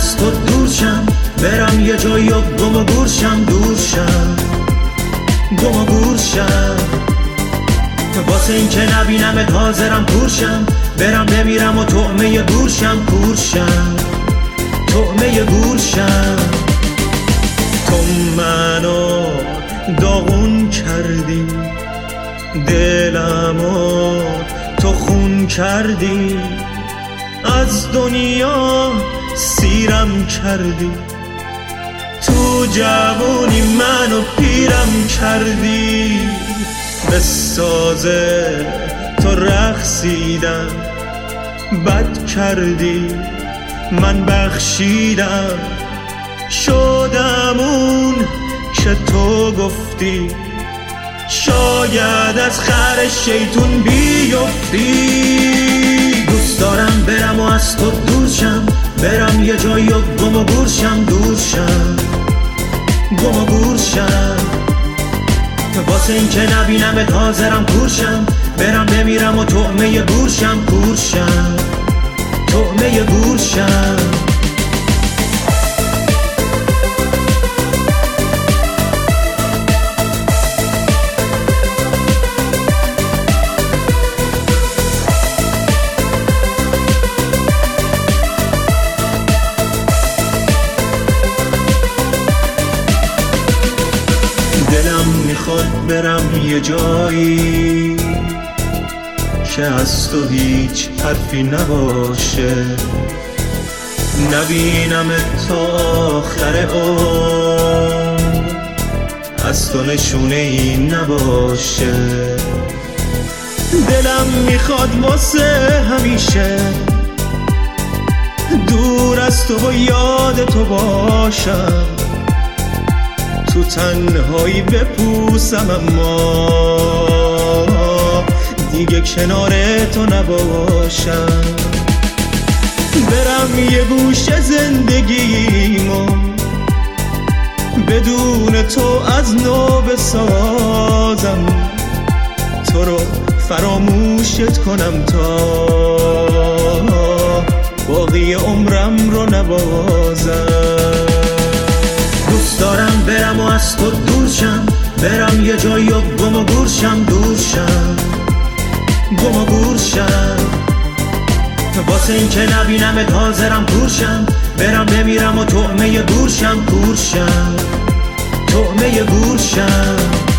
از تو دورشم، برم یه جایی و گم و گورشم، دورشم گم و گورشم. واسه این که نبینمت حاضرم کورشم، برم بمیرم و طعمه گورشم، کورشم طعمه گورشم. تو منو داغون کردی، دلمو تو خون کردی، از دنیا سیرم کردی، تو جوونی منو پیرم کردی. به ساز تو رقصیدم، بد کردی من بخشیدم، شدم اون که تو گفتی، شاید از خر شیطون بیفتی. دوست دارم برم و از تو دورشم، برم یه جایی و گم و گورشم، دورشم گم و گورشم. واسه این که نبینمت حاضرم کورشم، برم بمیرم و طعمه گورشم، کورشم طعمه گورشم. دلم میخواد برم یه جایی که از تو هیچ حرفی نباشه، نبینمت تا آخر عمر، از تو نشونه ای نباشه. دلم میخواد واسه همیشه دور از تو و یاد تو باشم، تو تنهایی بپوسم اما دیگه کنار تو نباشم. برم یه گوشه زندگیمو بدون تو از نو بسازم، تو رو فراموشت کنم تا باقی عمرم رو نبازم. دوست دارم برم و از تو دورشم، برم یه جایی و گم و گورشم، دورشم گم و گورشم. واسه این که نبینمت حاضرم کورشم، برم بمیرم و طعمه گورشم، کورشم طعمه گورشم.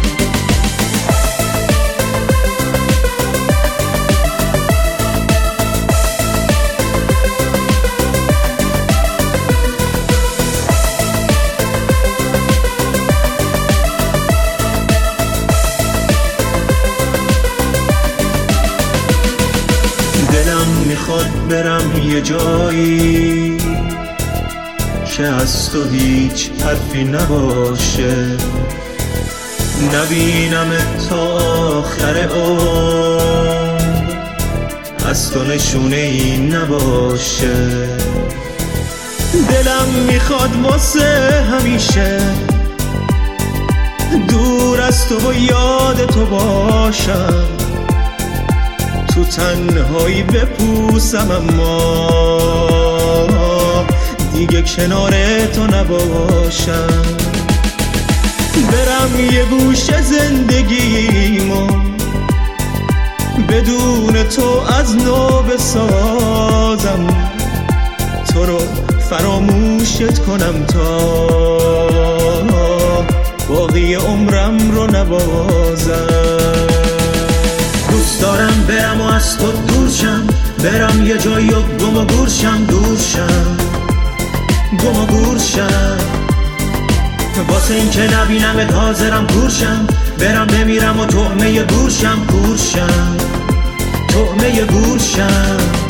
دلم میخواد برم یه جایی که از تو هیچ حرفی نباشه، نبینمت تا آخر عمر، از تو نشونه ای نباشه. دلم میخواد واسه همیشه دور از تو و یاد تو باشم، تو تنهایی بپوسم اما دیگه کنار تو نباشم. برم یه گوشه زندگیمو بدون تو از نو بسازم، تو رو فراموشت کنم تا باقی عمرم رو نبازم. دوست دارم برم و از تو دورشم، برم یه جایی و گم و گورشم، دورشم گم و گورشم. واسه این که نبینمت حاضرم کورشم، برم بمیرم و طعمه گورشم، کورشم طعمه گورشم.